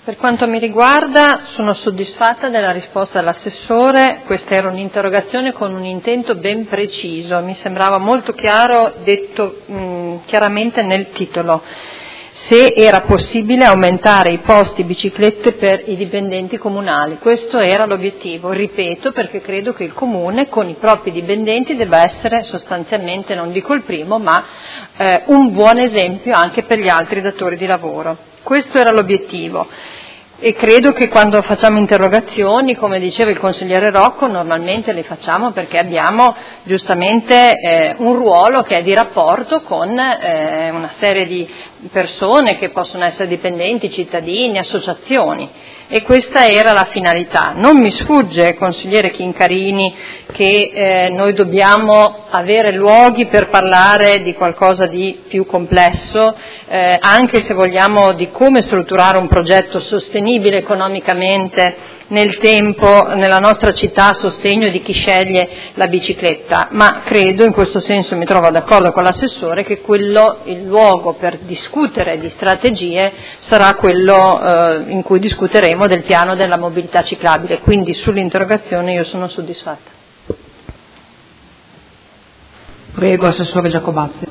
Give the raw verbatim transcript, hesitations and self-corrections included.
Per quanto mi riguarda sono soddisfatta della risposta dell'assessore. Questa era un'interrogazione con un intento ben preciso, mi sembrava molto chiaro, detto mh, chiaramente nel titolo, se era possibile aumentare i posti biciclette per i dipendenti comunali. Questo era l'obiettivo, ripeto, perché credo che il Comune con i propri dipendenti debba essere sostanzialmente, non dico il primo, ma eh, un buon esempio anche per gli altri datori di lavoro. Questo era l'obiettivo e credo che quando facciamo interrogazioni, come diceva il consigliere Rocco, normalmente le facciamo perché abbiamo giustamente eh, un ruolo che è di rapporto con eh, una serie di persone che possono essere dipendenti, cittadini, associazioni, e questa era la finalità. Non mi sfugge, consigliere Chincarini, che eh, noi dobbiamo avere luoghi per parlare di qualcosa di più complesso, eh, anche se vogliamo di come strutturare un progetto sostenibile economicamente nel tempo nella nostra città a sostegno di chi sceglie la bicicletta, ma credo, in questo senso mi trovo d'accordo con l'assessore, che quello, il luogo per discutere di strategie sarà quello eh, in cui discuteremo del piano della mobilità ciclabile, quindi sull'interrogazione io sono soddisfatta. Prego, assessore Giacobazzi.